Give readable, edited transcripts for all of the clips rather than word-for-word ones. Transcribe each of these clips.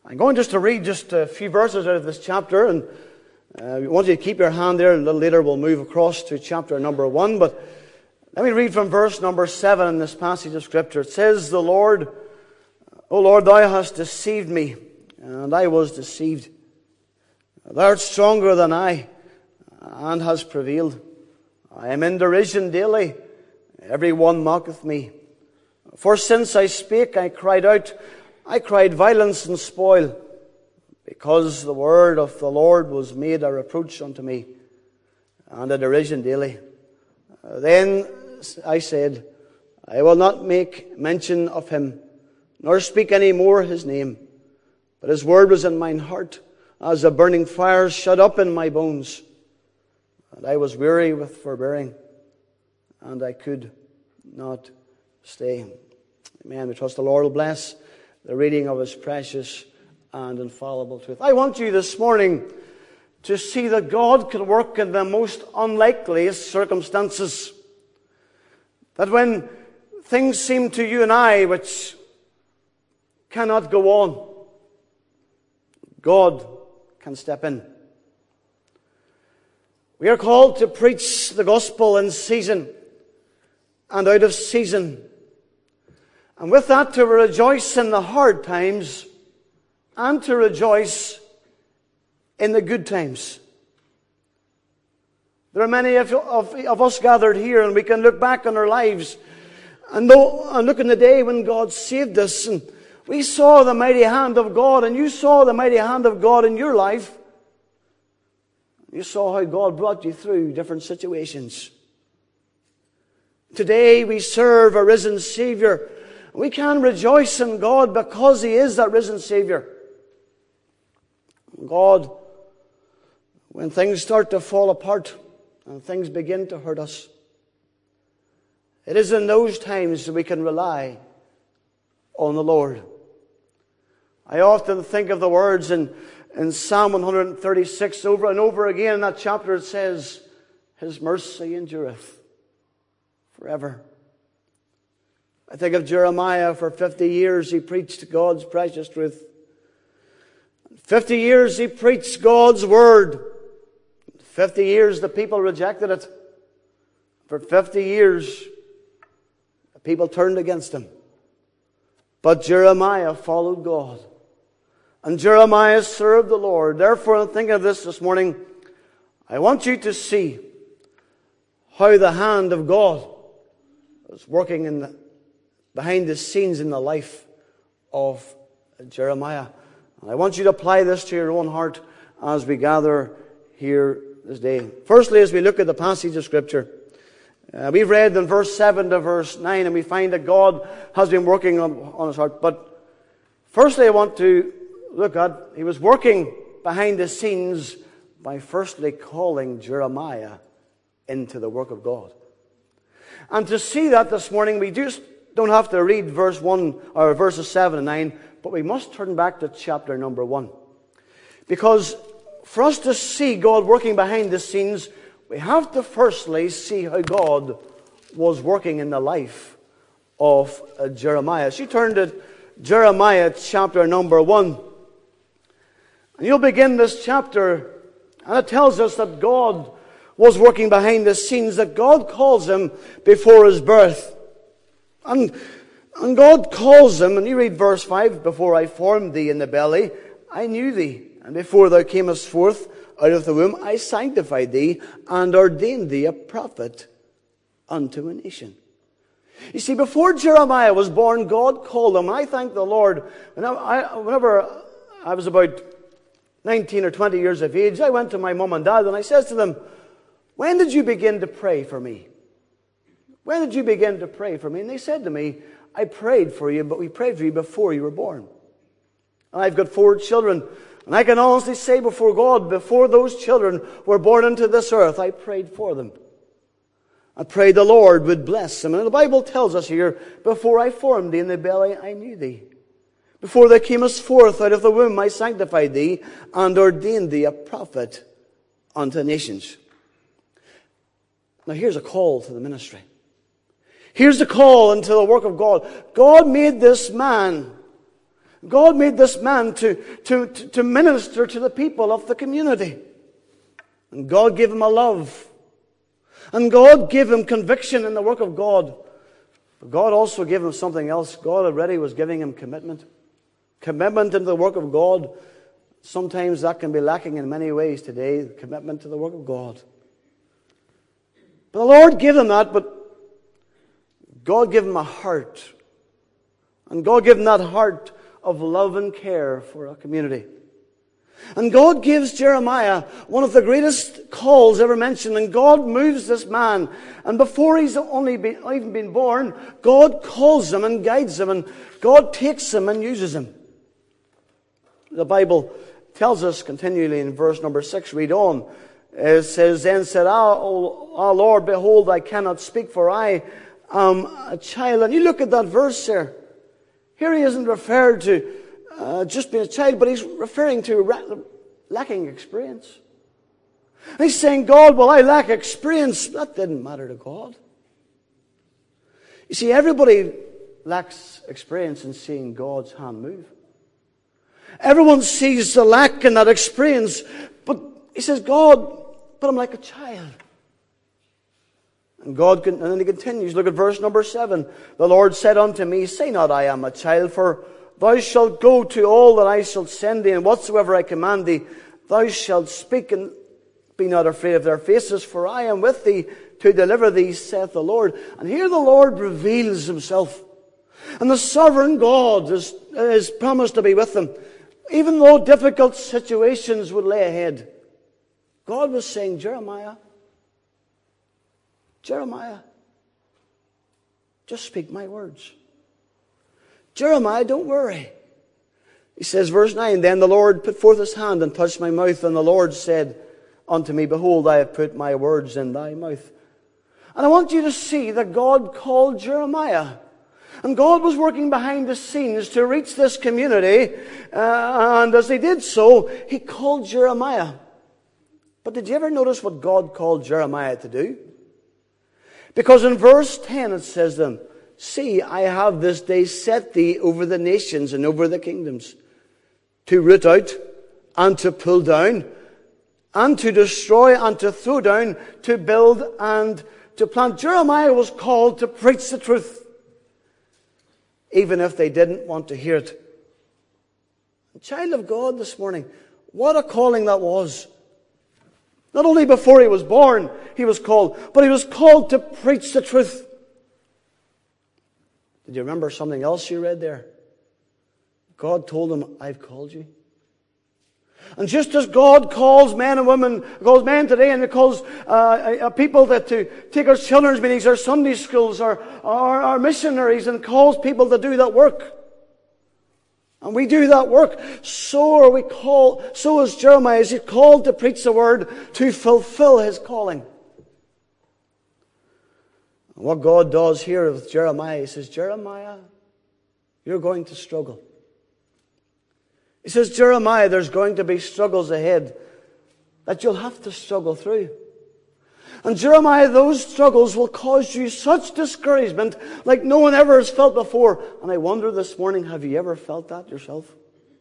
I'm going just to read just a few verses out of this chapter, and I want you to keep your hand there. A little later we'll move across to chapter number 1, but let me read from verse number 7 in this passage of Scripture. It says, "The Lord, O Lord, thou hast deceived me, and I was deceived. Thou art stronger than I, and hast prevailed. I am in derision daily, every one mocketh me. For since I spake, I cried out, I cried violence and spoil, because the word of the Lord was made a reproach unto me, and a derision daily. Then I said, I will not make mention of him, nor speak any more his name. But his word was in mine heart, as a burning fire shut up in my bones. And I was weary with forbearing, and I could not stay." Amen. We trust the Lord will bless the reading of his precious and infallible truth. I want you this morning to see that God can work in the most unlikeliest circumstances. That when things seem to you and I which cannot go on, God can step in. We are called to preach the gospel in season and out of season. And with that, to rejoice in the hard times and to rejoice in the good times. There are many of us gathered here, and we can look back on our lives and look in the day when God saved us, and we saw the mighty hand of God, and you saw the mighty hand of God in your life. You saw how God brought you through different situations. Today we serve a risen Savior. We can rejoice in God because He is that risen Savior. God, when things start to fall apart and things begin to hurt us, it is in those times that we can rely on the Lord. I often think of the words in Psalm 136 over and over again. In that chapter it says, His mercy endureth forever. I think of Jeremiah. For 50 years he preached God's precious truth. 50 years he preached God's word. 50 years the people rejected it. For 50 years the people turned against him. But Jeremiah followed God. And Jeremiah served the Lord. Therefore, I'm thinking of this morning. I want you to see how the hand of God is working behind the scenes in the life of Jeremiah. And I want you to apply this to your own heart as we gather here this day. Firstly, as we look at the passage of Scripture, we've read in verse 7 to verse 9, and we find that God has been working on his heart. But firstly, I want to look at, he was working behind the scenes by firstly calling Jeremiah into the work of God. And to see that this morning, we just don't have to read verse 1 or verses 7 and 9, but we must turn back to chapter number 1. Because for us to see God working behind the scenes, we have to firstly see how God was working in the life of Jeremiah. So you turn to Jeremiah chapter number 1. And you'll begin this chapter, and it tells us that God was working behind the scenes, that God calls him before his birth. And God calls him, and you read verse 5, "Before I formed thee in the belly, I knew thee. And before thou camest forth out of the womb, I sanctified thee, and ordained thee a prophet unto a nation." You see, before Jeremiah was born, God called him. I thank the Lord. Whenever I was about 19 or 20 years of age, I went to my mum and dad, and I says to them, "When did you begin to pray for me? When did you begin to pray for me?" And they said to me, "I prayed for you, but we prayed for you before you were born." And I've got 4 children, and I can honestly say before God, before those children were born into this earth, I prayed for them. I prayed the Lord would bless them. And the Bible tells us here, "Before I formed thee in the belly, I knew thee. Before thou camest forth out of the womb, I sanctified thee, and ordained thee a prophet unto nations." Now here's a call to the ministry. Here's the call into the work of God. God made this man, God made this man to minister to the people of the community. And God gave him a love. And God gave him conviction in the work of God. But God also gave him something else. God already was giving him commitment. Commitment into the work of God. Sometimes that can be lacking in many ways today, commitment to the work of God. But the Lord gave him that, but God gave him a heart. And God gave him that heart of love and care for a community. And God gives Jeremiah one of the greatest calls ever mentioned. And God moves this man. And before he's even been born, God calls him and guides him. And God takes him and uses him. The Bible tells us continually in verse number 6, read on. It says, then said, O Lord, behold, I cannot speak, for I am a child. And you look at that verse there. Here he isn't referred to just being a child, but he's referring to lacking experience. And he's saying, God, well, I lack experience. That didn't matter to God. You see, everybody lacks experience in seeing God's hand move. Everyone sees the lack in that experience, but he says, God, but I'm like a child. And then he continues. Look at verse number 7. The Lord said unto me, say not I am a child, for thou shalt go to all that I shall send thee, and whatsoever I command thee, thou shalt speak, and be not afraid of their faces, for I am with thee to deliver thee, saith the Lord. And here the Lord reveals himself. And the sovereign God is promised to be with them. Even though difficult situations would lay ahead, God was saying, Jeremiah, just speak my words. Jeremiah, don't worry. He says, verse 9, then the Lord put forth his hand and touched my mouth, and the Lord said unto me, behold, I have put my words in thy mouth. And I want you to see that God called Jeremiah. And God was working behind the scenes to reach this community. And as he did so, he called Jeremiah. But did you ever notice what God called Jeremiah to do? Because in verse 10 it says to him, see, I have this day set thee over the nations and over the kingdoms, to root out and to pull down, and to destroy and to throw down, to build and to plant. Jeremiah was called to preach the truth, even if they didn't want to hear it. Child of God this morning, what a calling that was. Not only before he was born, he was called, but he was called to preach the truth. Did you remember something else you read there? God told him, I've called you. And just as God calls men and women, calls men today, and He calls people that to take our children's meetings, our Sunday schools, our missionaries, and calls people to do that work. And we do that work. So is Jeremiah. He's called to preach the word, to fulfill his calling. And what God does here with Jeremiah, He says, Jeremiah, you're going to struggle. He says, Jeremiah, there's going to be struggles ahead that you'll have to struggle through. And Jeremiah, those struggles will cause you such discouragement like no one ever has felt before. And I wonder this morning, have you ever felt that yourself?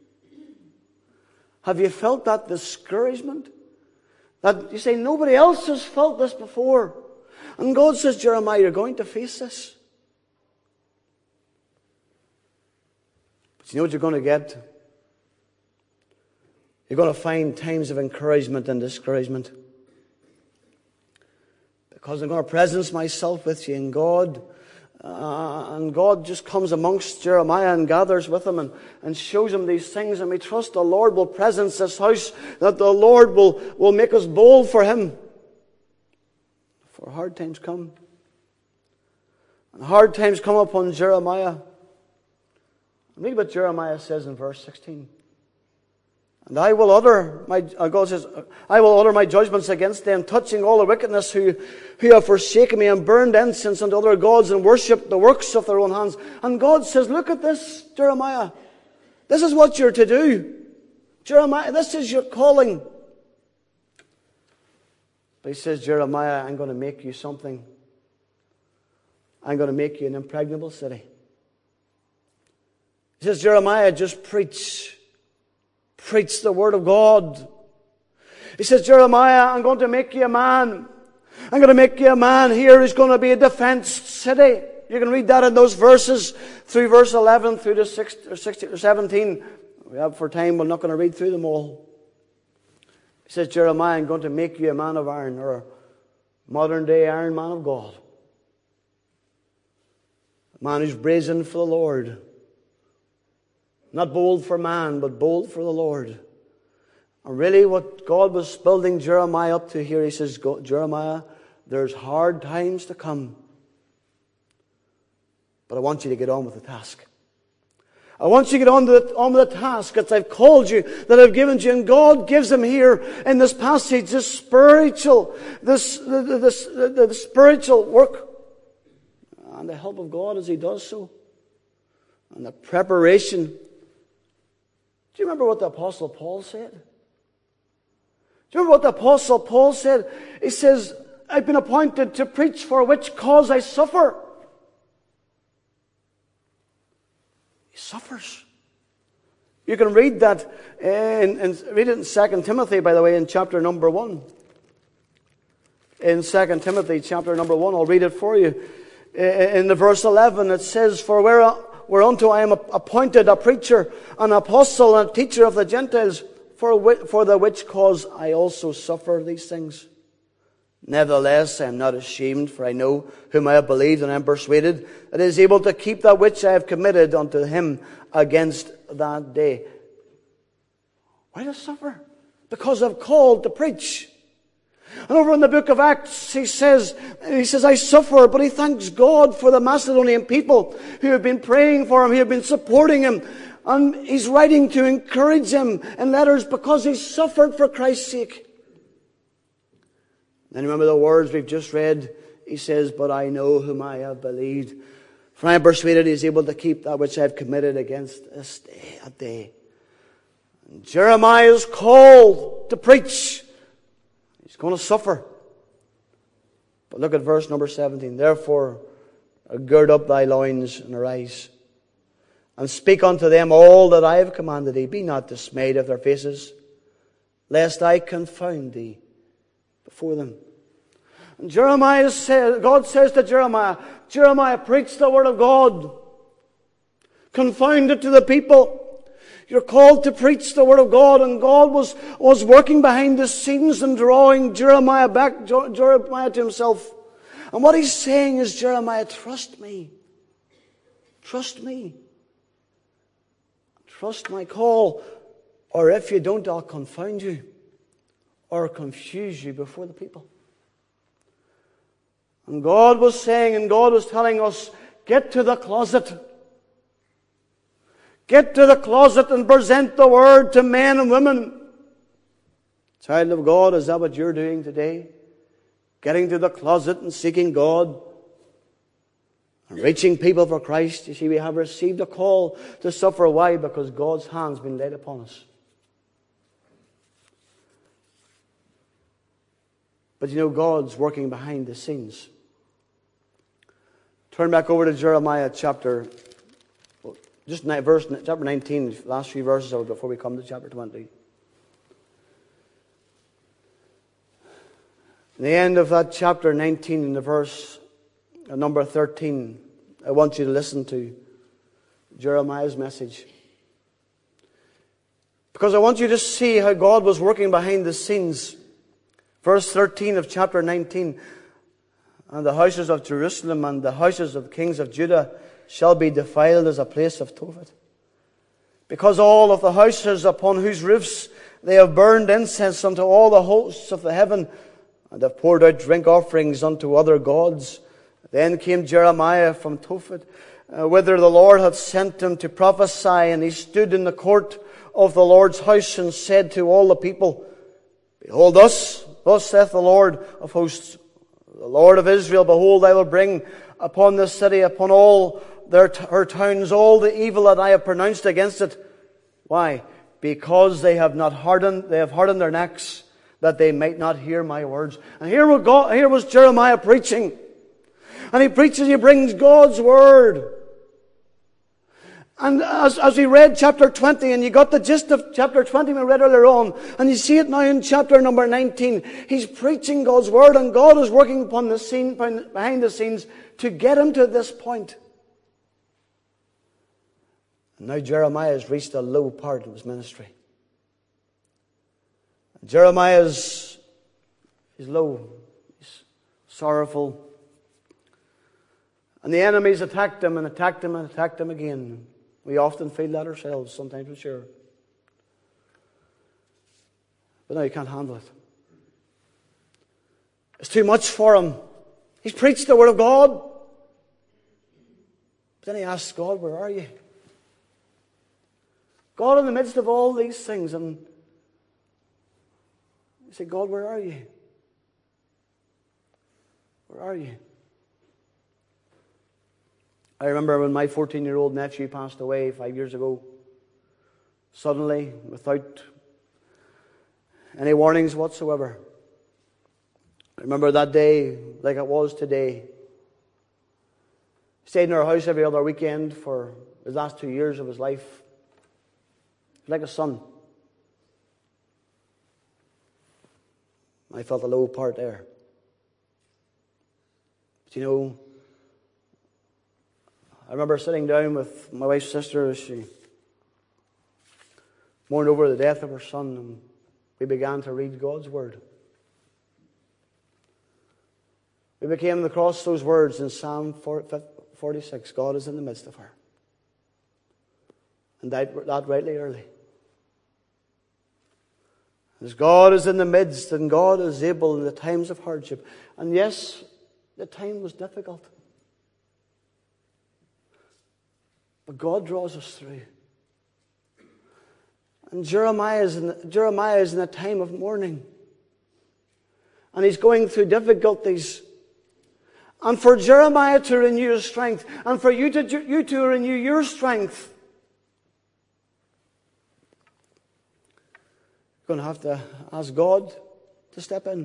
Have you felt that discouragement? That you say, nobody else has felt this before. And God says, Jeremiah, you're going to face this. But you know what you're going to get? You're going to find times of encouragement and discouragement. Because I'm going to presence myself with you, and God just comes amongst Jeremiah and gathers with him and shows him these things, and we trust the Lord will presence this house, that the Lord will make us bold for Him. For hard times come. And hard times come upon Jeremiah. Read what Jeremiah says in verse 16. And God says, I will utter my judgments against them, touching all the wickedness who have forsaken me and burned incense unto other gods and worshipped the works of their own hands. And God says, look at this, Jeremiah. This is what you're to do. Jeremiah, this is your calling. But He says, Jeremiah, I'm going to make you something. I'm going to make you an impregnable city. He says, Jeremiah, just preach. Preach the word of God. He says, Jeremiah, I'm going to make you a man. I'm going to make you a man here who's going to be a defensed city. You can read that in those verses, through verse 11 through to 16 or 17. We have for time, we're not going to read through them all. He says, Jeremiah, I'm going to make you a man of iron, or a modern day iron man of God. A man who's brazen for the Lord. Not bold for man, but bold for the Lord. And really what God was building Jeremiah up to here, he says, Jeremiah, there's hard times to come. But I want you to get on with the task. I want you to get on with the task that I've called you, that I've given you. And God gives him here in this passage, the spiritual work. And the help of God as he does so. And the preparation. Do you remember what the Apostle Paul said? Do you remember what the Apostle Paul said? He says, I've been appointed to preach for which cause I suffer. He suffers. You can read that, read it in 2 Timothy, by the way, in chapter number 1. In 2 Timothy, chapter number 1, I'll read it for you. In the verse 11, it says, For whereunto I am appointed a preacher, an apostle, and a teacher of the Gentiles, for the which cause I also suffer these things. Nevertheless, I am not ashamed, for I know whom I have believed, and I am persuaded that he is able to keep that which I have committed unto him against that day. Why do I suffer? Because I'm called to preach. And over in the book of Acts, he says, I suffer, but he thanks God for the Macedonian people who have been praying for him, who have been supporting him. And he's writing to encourage him in letters because he suffered for Christ's sake. Then remember the words we've just read. He says, But I know whom I have believed, for I am persuaded he is able to keep that which I have committed against this day. And Jeremiah is called to preach. He's going to suffer. But look at verse number 17. Therefore, gird up thy loins and arise, and speak unto them all that I have commanded thee. Be not dismayed of their faces, lest I confound thee before them. And God says to Jeremiah, preach the word of God. Confound it to the people. You're called to preach the word of God, and God was working behind the scenes and drawing Jeremiah to himself. And what he's saying is, Jeremiah, trust me. Trust me. Trust my call, or if you don't, I'll confound you or confuse you before the people. And God was saying, and God was telling us, get to the closet. Get to the closet and present the word to men and women. Child of God, is that what you're doing today? Getting to the closet and seeking God and reaching people for Christ. You see, we have received a call to suffer. Why? Because God's hand's been laid upon us. But you know, God's working behind the scenes. Turn back over to Jeremiah chapter 19, last few verses of it before we come to chapter 20. In the end of that chapter 19, in the verse number 13, I want you to listen to Jeremiah's message. Because I want you to see how God was working behind the scenes. Verse 13 of chapter 19, And the houses of Jerusalem and the houses of the kings of Judah shall be defiled as a place of Tophet. Because all of the houses upon whose roofs they have burned incense unto all the hosts of the heaven, and have poured out drink offerings unto other gods. Then came Jeremiah from Tophet, whither the Lord had sent him to prophesy, and he stood in the court of the Lord's house, and said to all the people, Behold, thus saith the Lord of hosts, the Lord of Israel, Behold, I will bring upon this city, upon all her towns, all the evil that I have pronounced against it. Why? Because they have hardened their necks, that they might not hear my words. And here was Jeremiah preaching. And he brings God's word. And as we read chapter 20, and you got the gist of chapter 20 we read earlier on, and you see it now in chapter number 19, he's preaching God's word, and God is working upon the scene, behind the scenes, to get him to this point. And now Jeremiah has reached a low part of his ministry. Jeremiah is low, he's sorrowful. And the enemies attacked him and attacked him and attacked him again. We often feel that ourselves, sometimes we're sure. But now he can't handle it. It's too much for him. He's preached the word of God. But then he asks God, where are you? God, in the midst of all these things, and he said, God, where are you? Where are you? I remember when my 14-year-old nephew passed away 5 years ago, suddenly, without any warnings whatsoever. I remember that day like it was today. He stayed in our house every other weekend for the last 2 years of his life. He was like a son. I felt a low part there. But you know, I remember sitting down with my wife's sister as she mourned over the death of her son, and we began to read God's word. We became across those words in Psalm 46, God is in the midst of her. And that rightly early. As God is in the midst, and God is able in the times of hardship. And yes, the time was difficult. But God draws us through. And Jeremiah is in a time of mourning. And he's going through difficulties. And for Jeremiah to renew his strength, and for you to renew your strength, you're going to have to ask God to step in.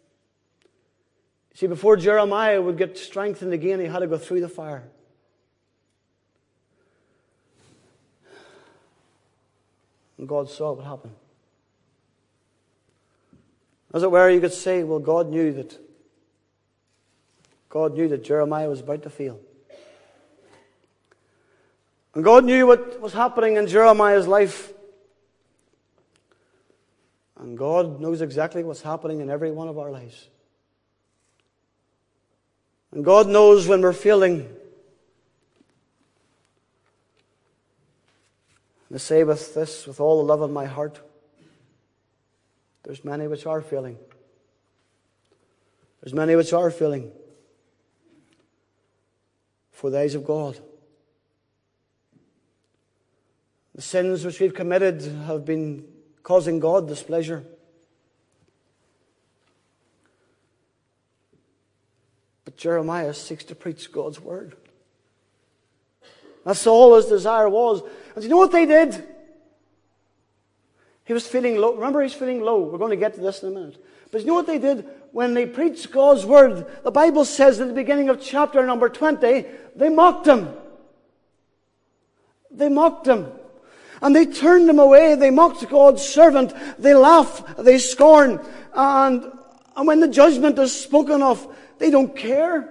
See, before Jeremiah would get strengthened again, he had to go through the fire. And God saw what happened. As it were, you could say, well, God knew that Jeremiah was about to fail. And God knew what was happening in Jeremiah's life. And God knows exactly what's happening in every one of our lives. And God knows when we're failing. And I say with all the love of my heart, there's many which are failing. There's many which are failing for the eyes of God. The sins which we've committed have been causing God displeasure. But Jeremiah seeks to preach God's word. That's all his desire was. And do you know what they did? He was feeling low. Remember, he's feeling low. We're going to get to this in a minute. But you know what they did? When they preached God's word, the Bible says at the beginning of chapter number 20, they mocked him. They mocked him. And they turned him away. They mocked God's servant. They laugh. They scorn. And when the judgment is spoken of, they don't care.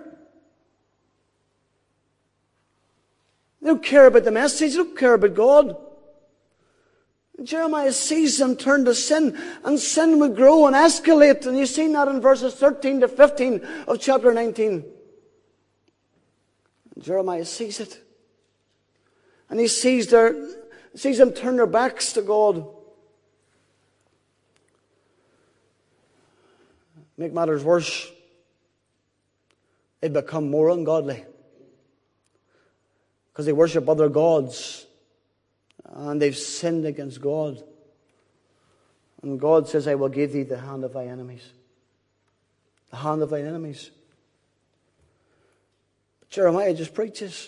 They don't care about the message. They don't care about God. And Jeremiah sees them turn to sin, and sin would grow and escalate. And you've seen that in verses 13 to 15 of chapter 19. And Jeremiah sees it. And he sees them turn their backs to God. Make matters worse, they become more ungodly. Because they worship other gods. And they've sinned against God. And God says, I will give thee the hand of thy enemies. The hand of thine enemies. But Jeremiah just preaches.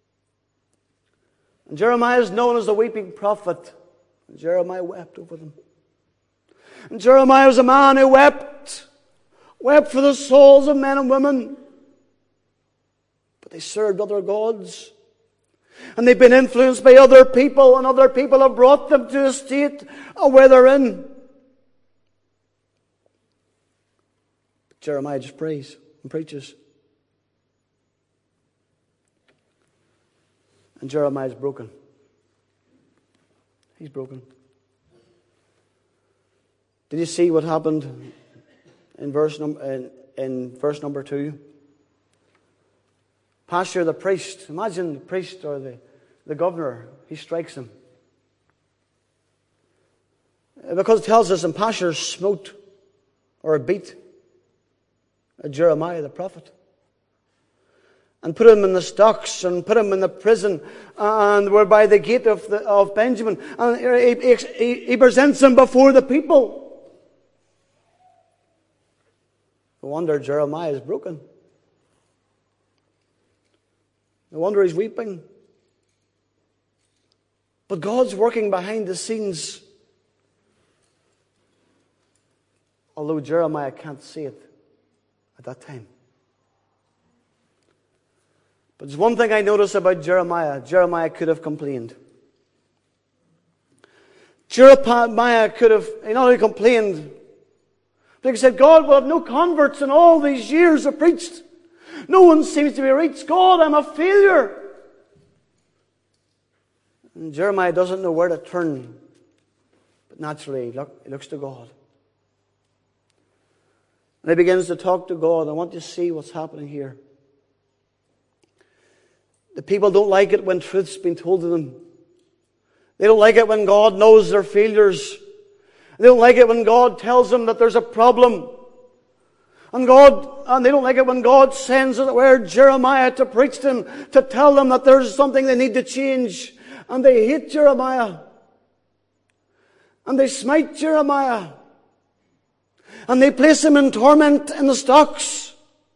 And Jeremiah is known as the weeping prophet. And Jeremiah wept over them. And Jeremiah was a man who wept. Wept for the souls of men and women. But they served other gods. And they've been influenced by other people, and other people have brought them to a state where they're in. But Jeremiah just prays and preaches. And Jeremiah's broken. He's broken. Did you see what happened in verse number 2? Pashur the priest, imagine the priest or the governor, he strikes him. Because it tells us, and Pashur smote or beat Jeremiah the prophet. And put him in the stocks and put him in the prison, and were by the gate of Benjamin. And he presents him before the people. No wonder Jeremiah is broken. No wonder he's weeping. But God's working behind the scenes. Although Jeremiah can't see it at that time. But there's one thing I notice about Jeremiah. Jeremiah could have complained. Jeremiah could have, he not only complained, but he said, God will have no converts in all these years I've preached. No one seems to be reached. God, I'm a failure. And Jeremiah doesn't know where to turn. But naturally, he looks to God. And he begins to talk to God. I want you to see what's happening here. The people don't like it when truth's been told to them. They don't like it when God knows their failures. They don't like it when God tells them that there's a problem. And they don't like it when God sends, as it were, Jeremiah to preach to them, to tell them that there's something they need to change. And they hate Jeremiah. And they smite Jeremiah. And they place him in torment in the stocks.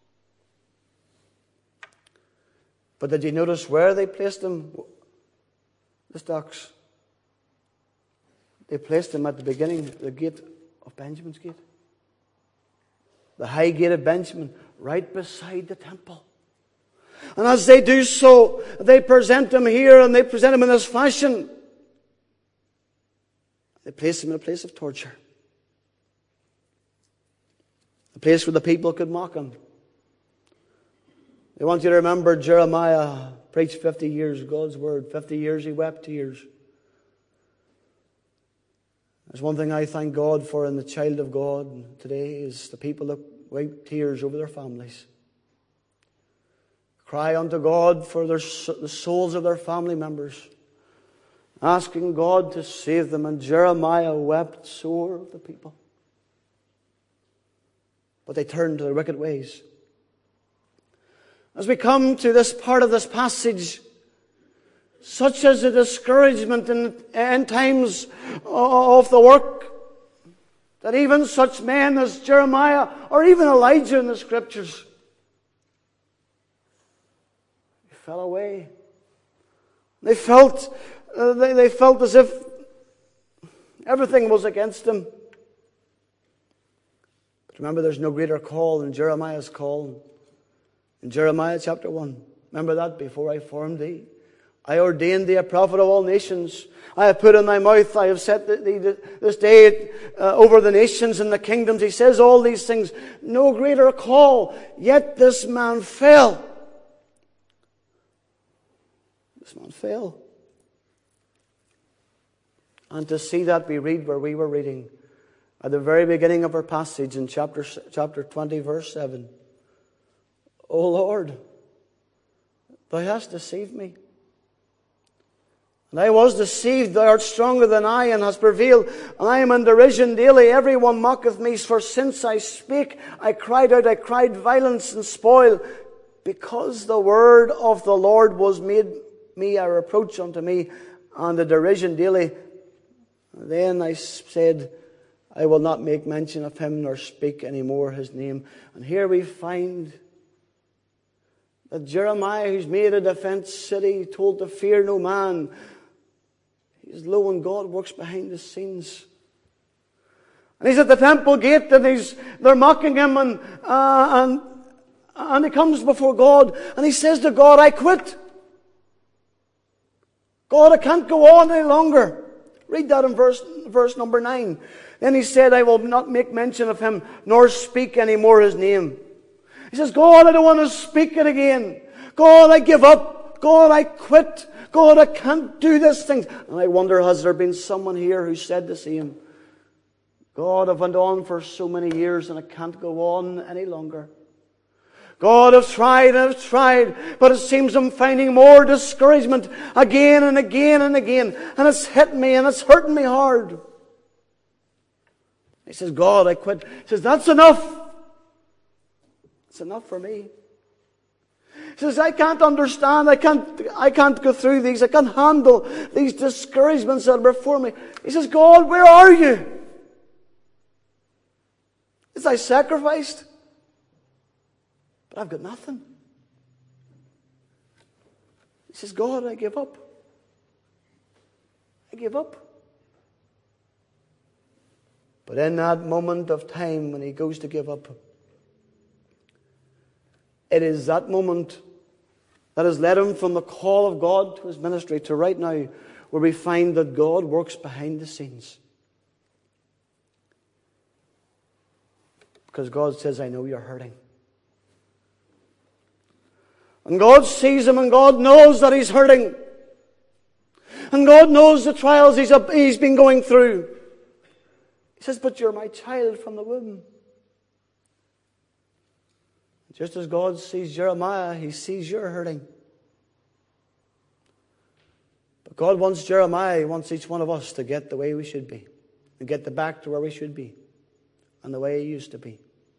But did you notice where they placed him? The stocks. They placed him at the beginning, the gate of Benjamin's gate. The high gate of Benjamin, right beside the temple. And as they do so, they present him here, and they present him in this fashion. They place him in a place of torture. A place where the people could mock him. They want you to remember Jeremiah preached 50 years of God's word. 50 years he wept tears. There's one thing I thank God for in the child of God today is the people that wipe tears over their families. Cry unto God for the souls of their family members. Asking God to save them. And Jeremiah wept sore of the people. But they turned to their wicked ways. As we come to this part of this passage, such as the discouragement in times of the work, that even such men as Jeremiah or even Elijah in the Scriptures, they fell away. They felt as if everything was against them. But remember, there's no greater call than Jeremiah's call. In Jeremiah chapter 1, remember that, before I formed thee, I ordained thee a prophet of all nations. I have put in thy mouth, I have set thee this day over the nations and the kingdoms. He says all these things. No greater call. Yet this man fell. This man fell. And to see that, we read where we were reading at the very beginning of our passage in chapter 20, verse 7. O Lord, thou hast deceived me. And I was deceived, thou art stronger than I, and hast prevailed. And I am in derision daily. Everyone mocketh me. For since I spake, I cried out, I cried violence and spoil. Because the word of the Lord was made me a reproach unto me, and a derision daily. Then I said, I will not make mention of him, nor speak any more his name. And here we find that Jeremiah, who's made a defense city, told to fear no man, he's low, and God works behind the scenes. And he's at the temple gate, and they're mocking him, and he comes before God, and he says to God, I quit. God, I can't go on any longer. Read that in verse number 9. Then he said, I will not make mention of him, nor speak any more his name. He says, God, I don't want to speak it again. God, I give up. God, I quit. God, I can't do this thing. And I wonder, has there been someone here who said the same? God, I've went on for so many years and I can't go on any longer. God, I've tried, but it seems I'm finding more discouragement again and again and again. And it's hit me and it's hurting me hard. He says, God, I quit. He says, that's enough. It's enough for me. He says, I can't understand. I can't go through these. I can't handle these discouragements that are before me. He says, God, where are you? Is I sacrificed? But I've got nothing. He says, God, I give up. I give up. But in that moment of time when he goes to give up, it is that moment that has led him from the call of God to his ministry to right now, where we find that God works behind the scenes. Because God says, I know you're hurting. And God sees him and God knows that he's hurting. And God knows the trials he's been going through. He says, but you're my child from the womb. Just as God sees Jeremiah, he sees you're hurting. But God wants Jeremiah, he wants each one of us to get the way we should be. And get back to where we should be. And the way he used to be.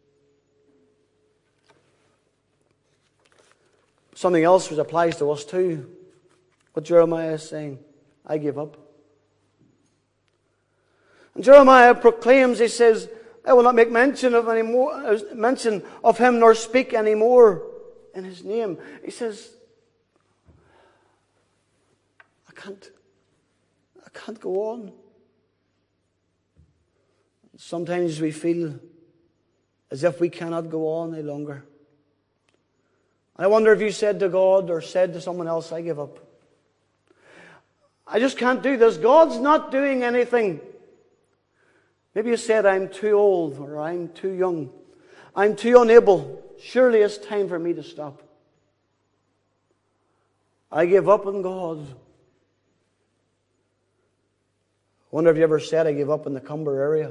Something else which applies to us too. What Jeremiah is saying. I give up. And Jeremiah proclaims, he says, I will not make mention of him nor speak any more in his name. He says, I can't go on. Sometimes we feel as if we cannot go on any longer. I wonder if you said to God or said to someone else, I give up. I just can't do this. God's not doing anything. Maybe you said, I'm too old or I'm too young. I'm too unable. Surely it's time for me to stop. I give up on God. I wonder if you ever said, I give up in the Cumber area.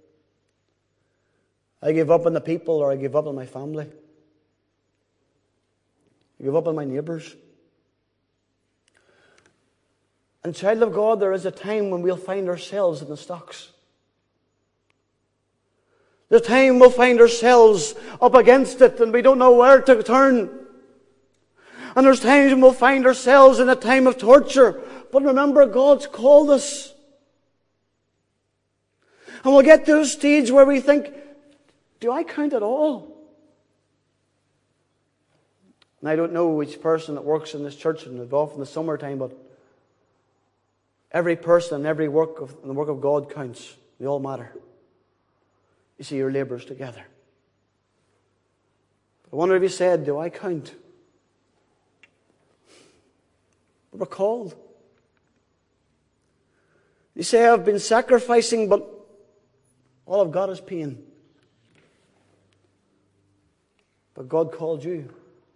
I give up on the people, or I give up on my family. I give up on my neighbours. And child of God, there is a time when we'll find ourselves in the stocks. There's a time we'll find ourselves up against it and we don't know where to turn. And there's times when we'll find ourselves in a time of torture. But remember, God's called us. And we'll get to a stage where we think, do I count at all? And I don't know which person that works in this church and off in the summertime, but every person and every work of the work of God counts. They all matter. You see your labours together. I wonder if you said, do I count? But we're called. You say, I've been sacrificing, but all I've got is pain. But God called you.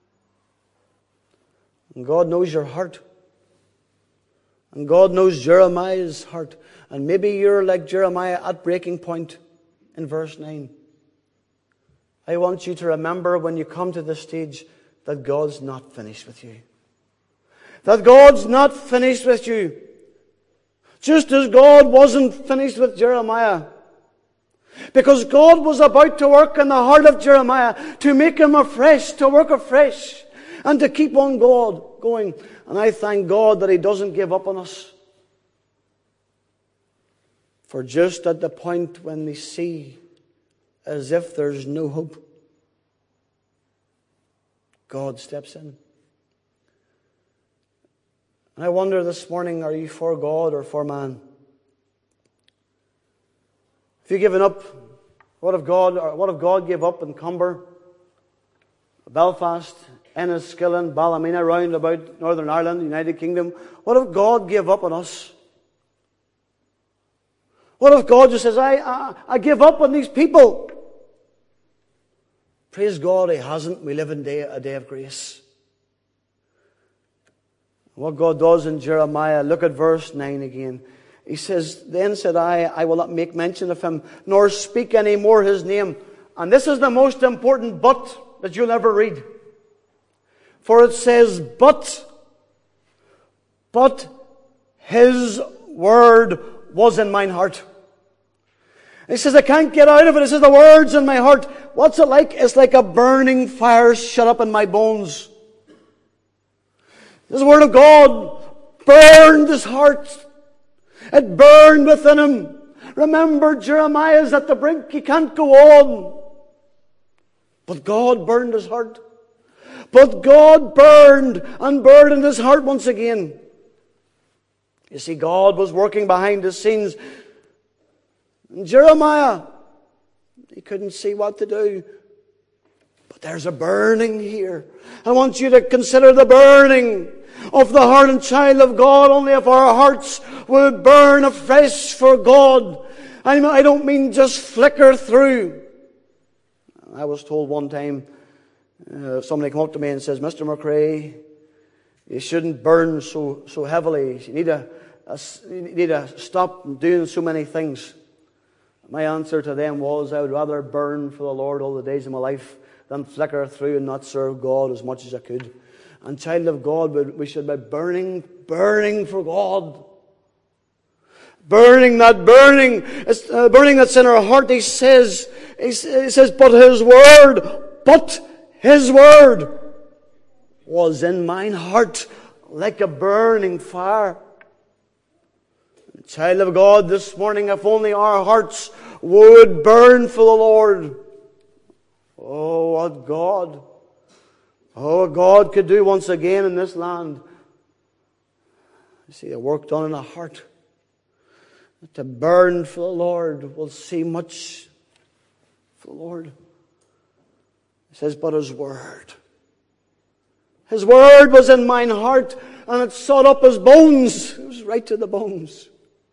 And God knows your heart. And God knows Jeremiah's heart. And maybe you're like Jeremiah at breaking point in verse 9. I want you to remember when you come to this stage that God's not finished with you. That God's not finished with you. Just as God wasn't finished with Jeremiah. Because God was about to work in the heart of Jeremiah to make him afresh, to work afresh, and to keep on going. And I thank God that He doesn't give up on us. For just at the point when we see as if there's no hope, God steps in. And I wonder this morning, are you for God or for man? If you've given up, what if God gave up in Cumber, Belfast, Enniskillen, Ballymena, round about Northern Ireland, United Kingdom. What if God gave up on us? What if God just says, I give up on these people? Praise God, He hasn't. We live in a day of grace. What God does in Jeremiah, look at verse 9 again. He says, Then said I will not make mention of him, nor speak any more his name. And this is the most important but that you'll ever read. For it says, But his word was in mine heart. He says, I can't get out of it. He says, the word's in my heart. What's it like? It's like a burning fire shut up in my bones. This word of God burned his heart. It burned within him. Remember, Jeremiah's at the brink. He can't go on. But God burned his heart. But God burned and burdened his heart once again. You see, God was working behind the scenes. And Jeremiah, he couldn't see what to do. But there's a burning here. I want you to consider the burning of the heart and child of God. Only if our hearts would burn afresh for God. I don't mean just flicker through. I was told one time, somebody came up to me and says, Mr. McRae, you shouldn't burn so heavily. You need to stop doing so many things. My answer to them was, I would rather burn for the Lord all the days of my life than flicker through and not serve God as much as I could. And child of God, we should be burning for God. Burning it's burning that's in our heart. He says, but his word was in mine heart like a burning fire. Child of God, this morning, if only our hearts would burn for the Lord. Oh, what God could do once again in this land. You see, the work done in a heart to burn for the Lord will see much for the Lord. It says, but his word was in mine heart, and it sought up his bones. It was right to the bones.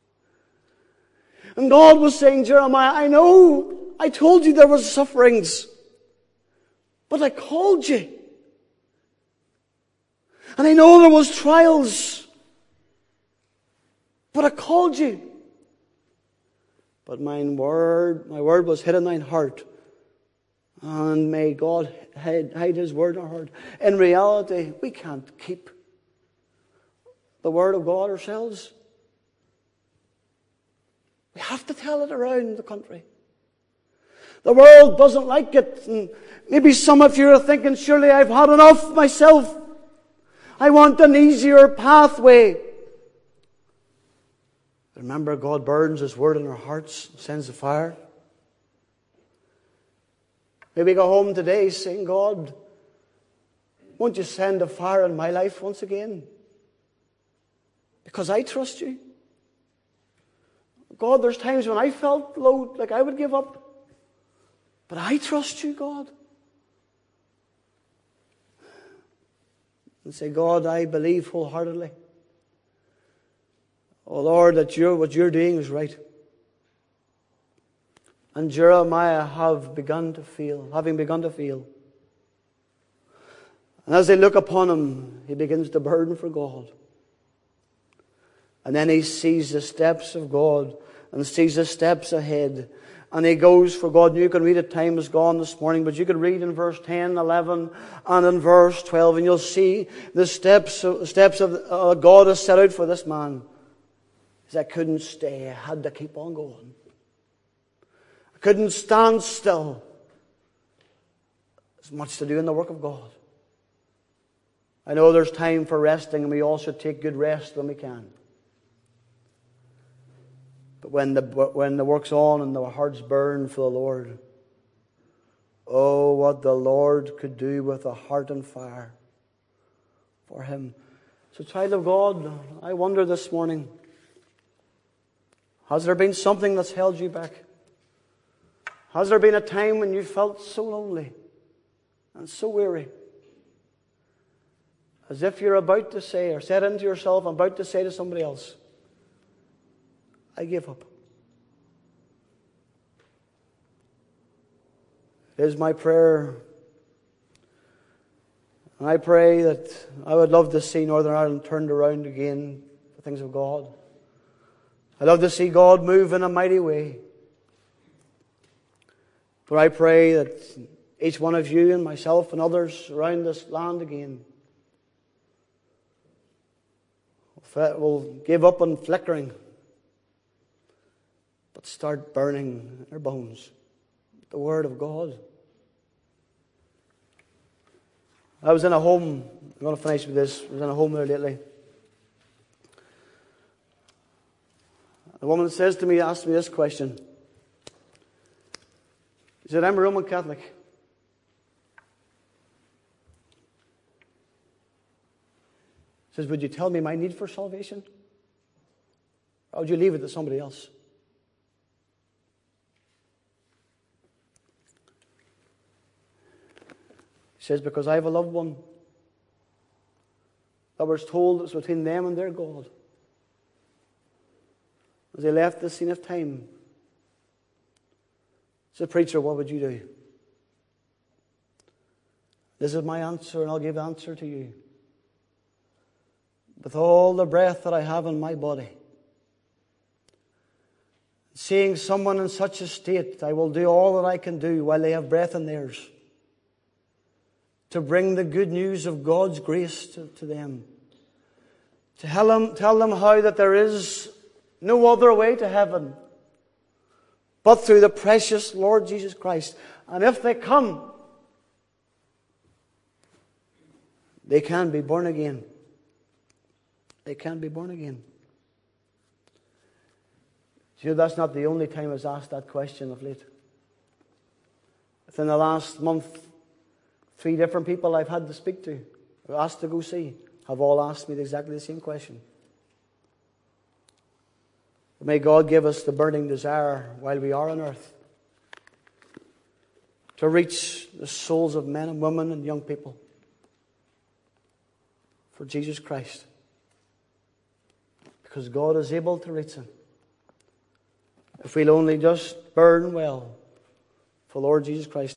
And God was saying, Jeremiah, I know, I told you there was sufferings, but I called you. And I know there was trials, but I called you. But my word was hid in thine heart. And may God hide his word in our heart. In reality, we can't keep the word of God ourselves. We have to tell it around the country. The world doesn't like it. And maybe some of you are thinking, surely I've had enough myself. I want an easier pathway. Remember, God burns his word in our hearts, sends the fire. Maybe go home today saying, God, won't you send a fire in my life once again? Because I trust you. God, there's times when I felt low, like I would give up. But I trust you, God. And say, God, I believe wholeheartedly. Oh Lord, that what you're doing is right. And Jeremiah having begun to feel. And as they look upon him, he begins to burden for God. And then he sees the steps of God and sees the steps ahead. And he goes for God. And you can read it, time is gone this morning, but you can read in verse 10, 11, and in verse 12, and you'll see the steps of God has set out for this man. He said, I couldn't stay. I had to keep on going. I couldn't stand still. There's much to do in the work of God. I know there's time for resting, and we all should take good rest when we can. But when the work's on and the hearts burn for the Lord, oh, what the Lord could do with a heart and fire for Him. So, child of God, I wonder this morning, has there been something that's held you back? Has there been a time when you felt so lonely and so weary? As if you're about to say, or said into yourself, I'm about to say to somebody else, I give up. It is my prayer. And I pray that I would love to see Northern Ireland turned around again for things of God. I'd love to see God move in a mighty way. But I pray that each one of you and myself and others around this land again will give up on flickering, but start burning in their bones the Word of God. I was in a home, I'm going to finish with this, I was in a home there lately. A woman says to me, asked me this question. She said, I'm a Roman Catholic. She says, would you tell me my need for salvation? Or would you leave it to somebody else? She says, because I have a loved one that was told it's between them and their God. As they left the scene of time, she said, preacher, what would you do? This is my answer, and I'll give the answer to you. With all the breath that I have in my body, seeing someone in such a state, I will do all that I can do while they have breath in theirs to bring the good news of God's grace to them. To tell them how that there is no other way to heaven but through the precious Lord Jesus Christ. And if they come, they can be born again. They can be born again. You know, that's not the only time I was asked that question of late. Within the last month, 3 different people I've had to speak to, who asked to go see, have all asked me exactly the same question. May God give us the burning desire while we are on earth to reach the souls of men and women and young people for Jesus Christ. Because God is able to reach them if we'll only just burn well for Lord Jesus Christ.